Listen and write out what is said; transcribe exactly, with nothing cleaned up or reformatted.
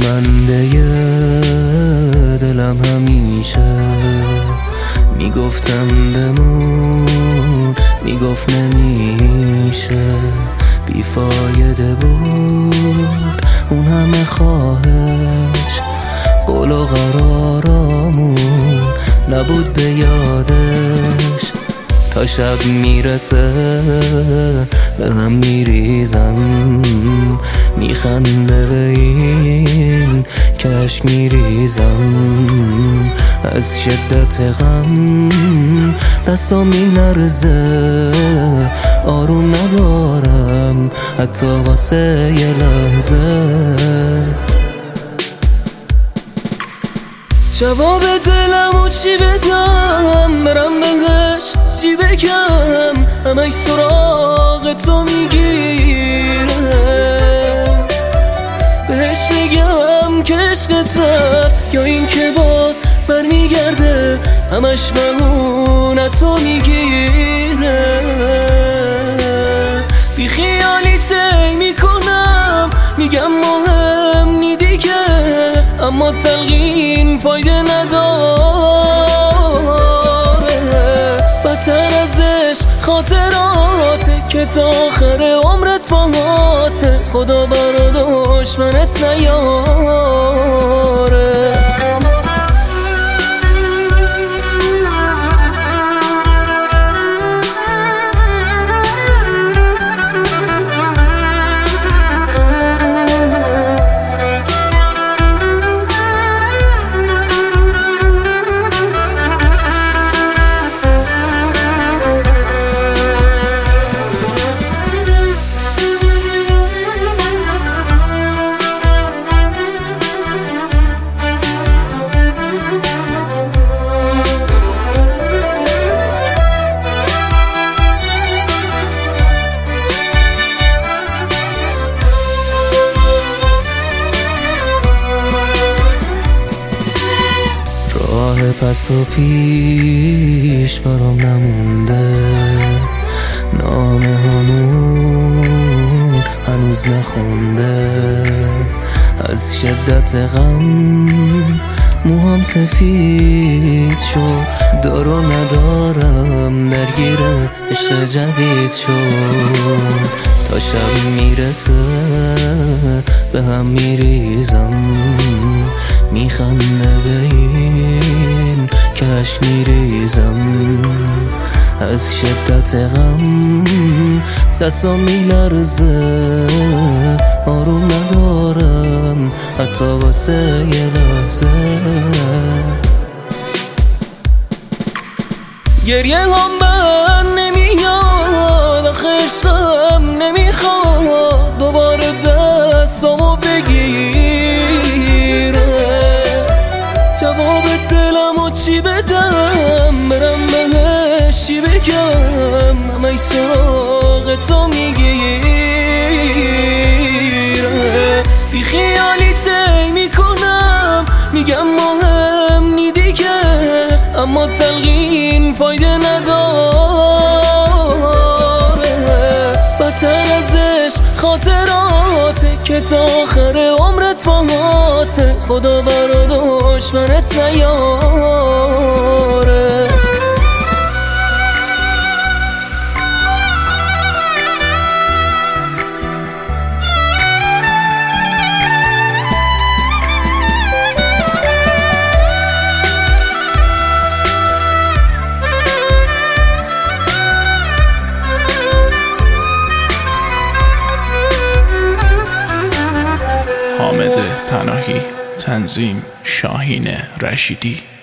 خنده دلم همیشه میگفتم بمون، میگفت نمیشه. بیفایده بود اون همه خواهش، قول و قرارامون نبود به یادش. تا شب میرسه به هم میریزم، میخنده به این کش میریزم. از شدت غم دستام میلرزه، آروم ندارم حتی واسه یه لحظه. جواب دلمو چی بدم، برم بهش چی بگم، همش سراغ تو میگیره. بهش میگم که عشقته یا این که باز برمیگرده، همش مهونت تو میگیره. بی خیالی تی میکنم، میگم مهم نی دیگه، اما تلقین فایده نداره. بدتر ازش خاطراته که تا آخر عمرت باهاته، خدا برا دشمنت نیاره. راه پس و پیش برام نمونده، نامه همون هنوز نخونده. از شدت غم موهام سفید شد، دار و ندارم درگیر عشق جدید شد. تا شب میرسه به هم میریزم، میخنده به این کش میریزم. از شدت غم دستام میلرزه، آروم ندارم حتی واسه یه لحظه. گریه هم بر نمیاد، آخه عشقم نمیخواد دوباره دستامو بگیره. جواب دلمو چی بدم، برم بهش چی بگم، همش سراغ تو میگیره. بی خیالی تی میکنم، میگم مهم نی دیگه، اما تلقین فایده نداره. بدتر ازش خاطراته که تا آخر عمرت باهاته، خدا برا دشمنت نیاره. حامد پناهی، تنظیم شاهین رشیدی.